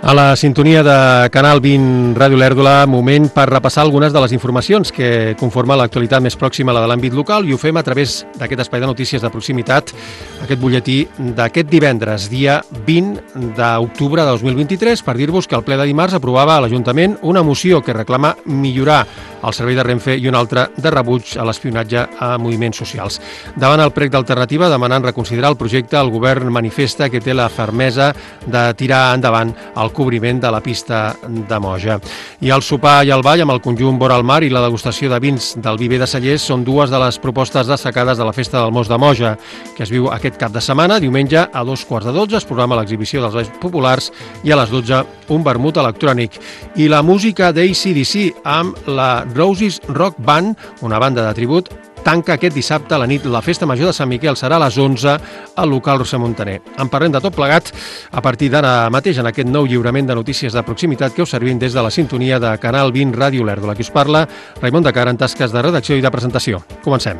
A la sintonia de Canal 20 Ràdio Lèrdula, moment per repassar algunes de les informacions que conformen l'actualitat més pròxima a la de l'àmbit local, i ho fem a través d'aquest espai de notícies de proximitat, aquest butlletí d'aquest divendres, dia 20 d'octubre de 2023, per dir-vos que el ple de dimarts aprovava a l'Ajuntament una moció que reclama millorar el servei de Renfe i una altra de rebuig a l'espionatge a moviments socials. Davant el prec d'alternativa, demanant reconsiderar el projecte, el govern manifesta que té la fermesa de tirar endavant el cobriment de la pista de Moja. I el sopar i el ball amb el conjunt vora al mar i la degustació de vins del Viver de Cellers són dues de les propostes destacades de la Festa del Mos de Moja, que es viu aquest cap de setmana. Diumenge a 2:15 es programa l'exhibició dels balls populars i a les 12 un vermut electrònic. I la música d'ACDC amb la Roses Rock Band, una banda de tribut, tanca aquest dissabte a la nit la Festa Major de Sant Miquel. Serà a les 11 al local Roser Montaner. En parlem de tot plegat a partir d'ara mateix en aquest nou lliurament de notícies de proximitat que us servim des de la sintonia de Canal 20 Ràdio Lèrdula. Qui us parla, Raimon de Cara, en tasques de redacció i de presentació. Comencem.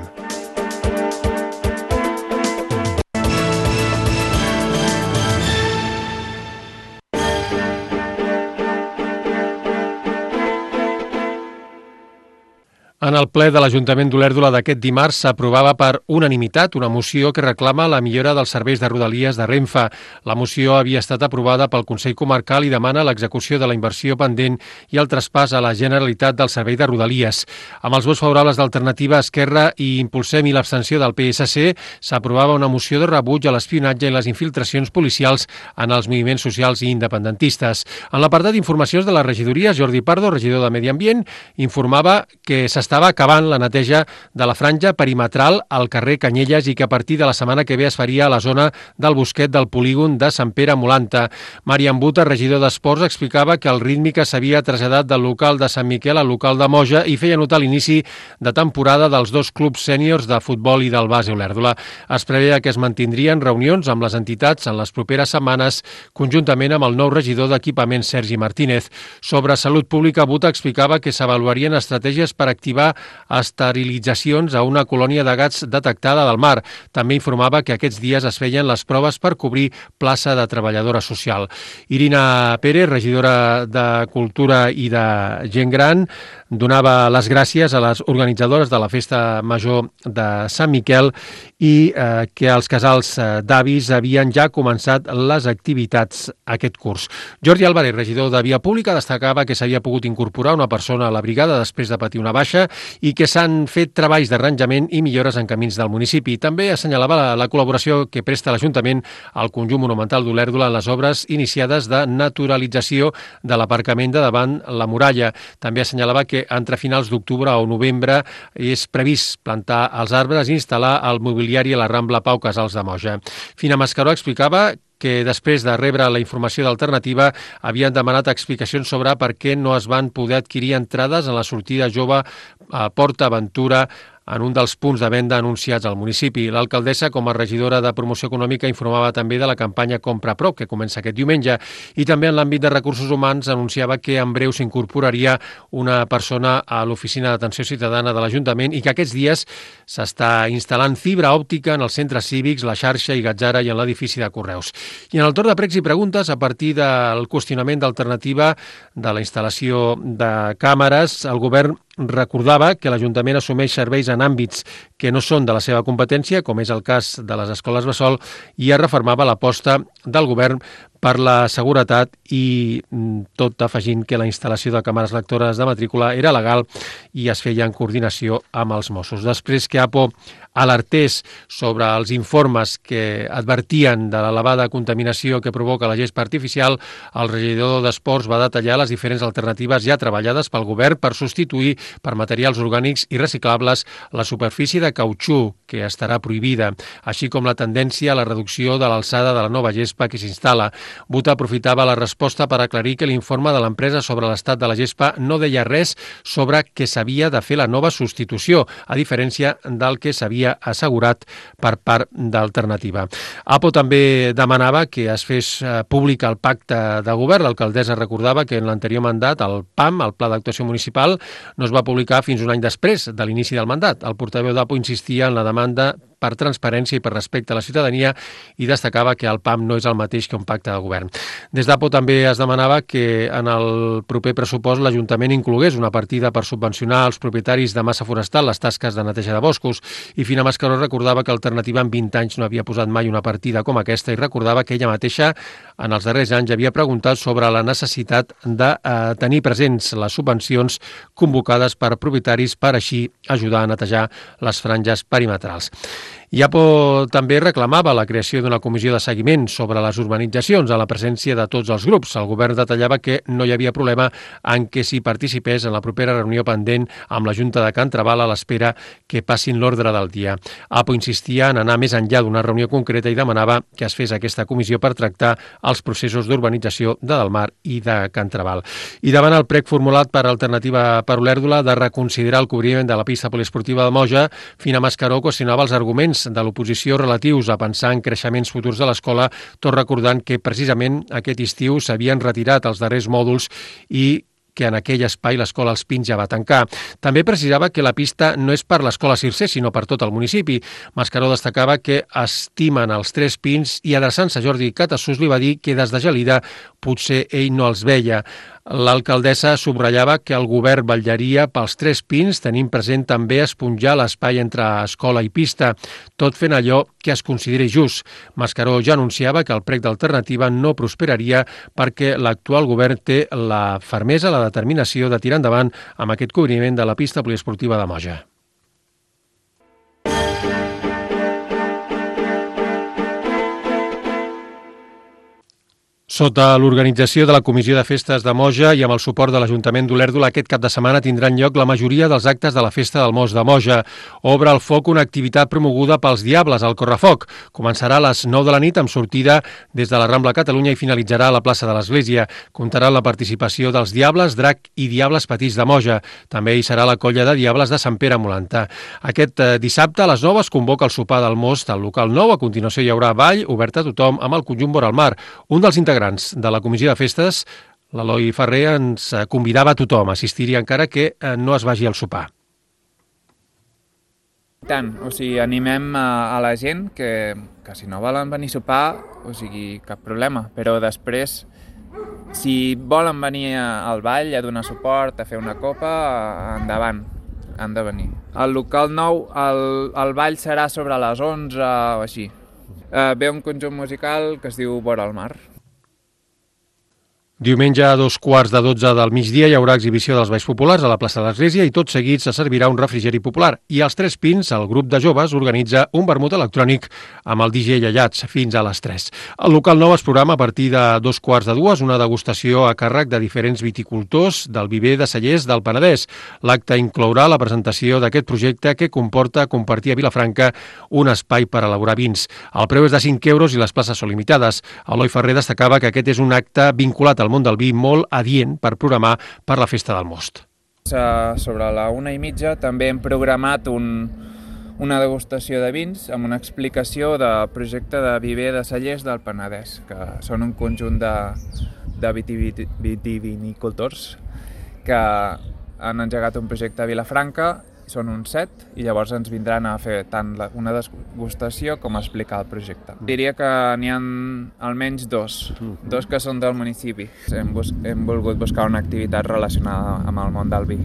En el ple de l'Ajuntament d'Olèrdola d'aquest dimarts s'aprovava per unanimitat una moció que reclama la millora dels serveis de Rodalies de Renfe. La moció havia estat aprovada pel Consell Comarcal i demana l'execució de la inversió pendent i el traspàs a la Generalitat del servei de Rodalies. Amb els vots favorables d'Alternativa, Esquerra i Impulsem i l'abstenció del PSC, s'aprovava una moció de rebuig a l'espionatge i les infiltracions policials en els moviments socials i independentistes. En l'apartat d'informacions de la regidoria, Jordi Pardo, regidor de Medi Ambient, informava que s'estava acabant la neteja de la franja perimetral al carrer Canyelles i que a partir de la setmana que ve es faria a la zona del Bosquet del polígon de Sant Pere Molanta. Marian Buta, regidor d'Esports, explicava que el Rítmica s'havia traslladat del local de Sant Miquel al local de Moja i feia notar l'inici de temporada dels dos clubs sèniors de futbol i del base Olèrdola. Es preveia que es mantindrien reunions amb les entitats en les properes setmanes, conjuntament amb el nou regidor d'Equipament, Sergi Martínez. Sobre salut pública, Buta explicava que s'avaluarien estratègies per activar esterilitzacions a una colònia de gats detectada del mar. També informava que aquests dies es feien les proves per cobrir plaça de treballadora social. Irina Pérez, regidora de Cultura i de Gent Gran, donava les gràcies a les organitzadores de la Festa Major de Sant Miquel i que els casals d'avis havien ja començat les activitats aquest curs. Jordi Álvarez, regidor de Via Pública, destacava que s'havia pogut incorporar una persona a la brigada després de patir una baixa i que s'han fet treballs d'arranjament i millores en camins del municipi. També assenyalava la col·laboració que presta l'Ajuntament al conjunt monumental d'Olèrdola en les obres iniciades de naturalització de l'aparcament de davant la muralla. També assenyalava que entre finals d'octubre o novembre és previst plantar els arbres i instal·lar el mobiliari a la Rambla Pau Casals de Moja. Fina Mascaró explicava que després de rebre la informació d'Alternativa havien demanat explicacions sobre per què no es van poder adquirir entrades en la sortida jove a Port Aventura en un dels punts de venda anunciats al municipi. L'alcaldessa, com a regidora de Promoció Econòmica, informava també de la campanya Compra Pro, que comença aquest diumenge, i també en l'àmbit de recursos humans anunciava que en breu s'incorporaria una persona a l'Oficina d'Atenció Ciutadana de l'Ajuntament i que aquests dies s'està instal·lant fibra òptica en els centres cívics, la xarxa i Gatzara i en l'edifici de Correus. I en el torn de pregs i preguntes, a partir del qüestionament d'Alternativa de la instal·lació de càmeres, el govern recordava que l'Ajuntament assumeix serveis en àmbits que no són de la seva competència, com és el cas de les escoles bressol, i es refermava l'aposta del govern per la seguretat i tot afegint que la instal·lació de càmeres lectores de matrícula era legal i es feia en coordinació amb els Mossos. Després que APO alertés sobre els informes que advertien de l'elevada contaminació que provoca la gespa artificial, el regidor d'Esports va detallar les diferents alternatives ja treballades pel govern per substituir per materials orgànics i reciclables la superfície de cautxú, que estarà prohibida, així com la tendència a la reducció de l'alçada de la nova gespa que s'instal·la. Buta aprofitava la resposta per aclarir que l'informe de l'empresa sobre l'estat de la gespa no deia res sobre què s'havia de fer la nova substitució, a diferència del que s'havia assegurat per part d'Alternativa. APO també demanava que es fes públic el pacte de govern. L'alcaldessa recordava que en l'anterior mandat el PAM, el Pla d'Actuació Municipal, no es va publicar fins un any després de l'inici del mandat. El portaveu d'APO insistia en la demanda per transparència i per respecte a la ciutadania i destacava que el PAM no és el mateix que un pacte de govern. Des d'APO també es demanava que en el proper pressupost l'Ajuntament inclogués una partida per subvencionar als propietaris de massa forestal les tasques de neteja de boscos i Fina Mascaró recordava que Alternativa en 20 anys no havia posat mai una partida com aquesta i recordava que ella mateixa en els darrers anys havia preguntat sobre la necessitat de tenir presents les subvencions convocades per propietaris per així ajudar a netejar les franges perimetrals. IAPO també reclamava la creació d'una comissió de seguiment sobre les urbanitzacions a la presència de tots els grups. El govern detallava que no hi havia problema en què s'hi participés en la propera reunió pendent amb la Junta de Can Trabal a l'espera que passin l'ordre del dia. APO insistia en anar més enllà d'una reunió concreta i demanava que es fes aquesta comissió per tractar els processos d'urbanització de Delmar i de Can Trabal. I davant el prec formulat per Alternativa per Olèrdola de reconsiderar el cobriment de la pista poliesportiva de Moja, Fina Mascaró qüestionava els arguments de l'oposició relatius a pensar en creixements futurs de l'escola, tot recordant que precisament aquest estiu s'havien retirat els darrers mòduls i que en aquell espai l'escola Els Pins ja va tancar. També precisava que la pista no és per l'escola Circé, sinó per tot el municipi. Mascaró destacava que estimen els Tres Pins i adreçant-se a Jordi Catassús li va dir que des de Gelida potser ell no els veia. L'alcaldessa subratllava que el govern vetllaria pels Tres Pins, tenint present també esponjar l'espai entre escola i pista, tot fent allò que es consideri just. Mascaró ja anunciava que el prec d'Alternativa no prosperaria perquè l'actual govern té la fermesa, la determinació de tirar endavant amb aquest cobriment de la pista poliesportiva de Moja. Sota l'organització de la Comissió de Festes de Moja i amb el suport de l'Ajuntament d'Olèrdola, aquest cap de setmana tindran lloc la majoria dels actes de la Festa del Most de Moja. Obre el foc una activitat promoguda pels Diables, al Correfoc. Començarà a les 9 de la nit amb sortida des de la Rambla Catalunya i finalitzarà a la plaça de l'Església. Comptarà amb la participació dels Diables, Drac i Diables Petits de Moja. També hi serà la colla de Diables de Sant Pere Molantà. Aquest dissabte a les 9 es convoca el sopar del Most al local 9. A continuació hi haurà ball obert a tothom amb el conjunt Vora al Mar. Un dels integrants de la Comissió de Festes, l'Eloi Ferrer, ens convidava a tothom a assistir-hi encara que no es vagi al sopar. Tant, o sigui, animem a la gent que si no volen venir a sopar, o sigui, cap problema, però després, si volen venir al ball a donar suport, a fer una copa, endavant, han de venir. Al local 9, el ball serà sobre les 11 o així. Ve un conjunt musical que es diu Vora al Mar. Diumenge a 11:45 del migdia hi haurà exhibició dels balls populars a la plaça de l'Església i tot seguit se servirà un refrigeri popular. I als Tres Pins, el grup de joves organitza un vermut electrònic amb el DJ Yayats fins a les 3. El local 9 es programa a partir de 2:45 una degustació a càrrec de diferents viticultors del viver de cellers del Penedès. L'acte inclourà la presentació d'aquest projecte que comporta compartir a Vilafranca un espai per elaborar vins. El preu és de 5 euros i les places són limitades. Eloi Ferrer destacava que aquest és un acte vinculat al món del vi molt adient per programar per la Festa del Most. Sobre la 1:30 també hem programat una degustació de vins amb una explicació del projecte de viver de cellers del Penedès, que són un conjunt de vitivinicultors que han engegat un projecte a Vilafranca, són uns 7, i llavors ens vindran a fer tant una degustació com a explicar el projecte. Diria que n'hi ha almenys dos que són del municipi. Hem volgut buscar una activitat relacionada amb el món del vi.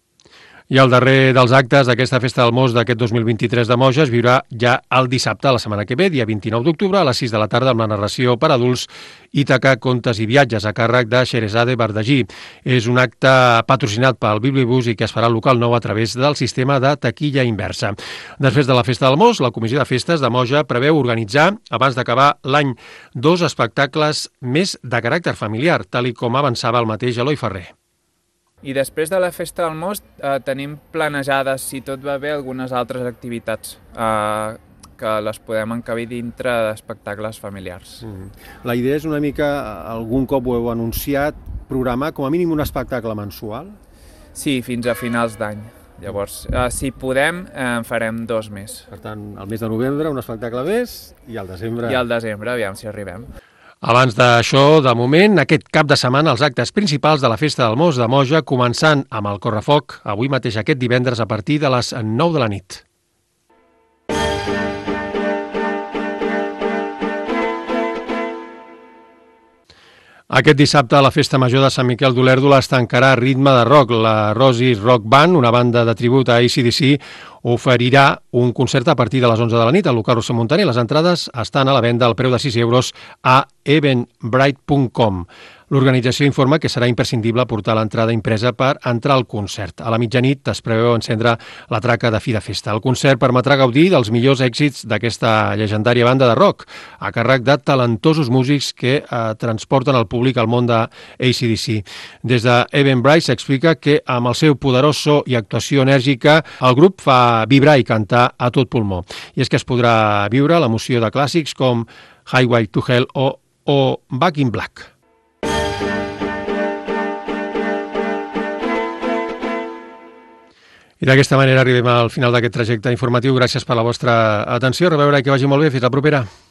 I el darrer dels actes d'aquesta Festa del Most d'aquest 2023 de Moja es viurà ja el dissabte, la setmana que ve, dia 29 d'octubre, a les 6 de la tarda, amb la narració per adults Ítaca, contes i viatges a càrrec de Xerezade Bardagí. És un acte patrocinat pel Biblibus i que es farà al local 9 a través del sistema de taquilla inversa. Després de la Festa del Most, la Comissió de Festes de Moja preveu organitzar, abans d'acabar l'any, 2 espectacles més de caràcter familiar, tal com avançava el mateix Eloi Ferrer. I després de la Festa del Most tenim planejades, si tot va bé, algunes altres activitats que les podem encabir dintre d'espectacles familiars. La idea és una mica, algun cop ho heu anunciat, programar com a mínim un espectacle mensual? Sí, fins a finals d'any. Llavors, si podem, en farem 2 més. Per tant, al mes de novembre un espectacle més i al desembre... I al desembre, aviam si arribem. Abans d'això, de moment, aquest cap de setmana els actes principals de la Festa del Most de Moja, començant amb el Correfoc, avui mateix aquest divendres a partir de les 9 de la nit. Aquest dissabte a la Festa Major de Sant Miquel d'Olèrdola es tancarà Ritme de Rock. La Rosis Rock Band, una banda de tribut a AC/DC, oferirà un concert a partir de les 11 de la nit al local Roser Montaner. Les entrades estan a la venda al preu de 6 euros a eventbrite.com. L'organització informa que serà imprescindible portar l'entrada impresa per entrar al concert. A la mitjanit es preveu encendre la traca de fi de festa. El concert permetrà gaudir dels millors èxits d'aquesta llegendària banda de rock, a càrrec de talentosos músics que transporten el públic al món de AC/DC. Des de Eventbrite s'explica que amb el seu poderós so i actuació enèrgica el grup fa vibrar i cantar a tot pulmó. I és que es podrà viure l'emoció de clàssics com Highway to Hell o Back in Black. I d'aquesta manera arribem al final d'aquest trajecte informatiu. Gràcies per la vostra atenció. A reveure i que vagi molt bé. Fins la propera.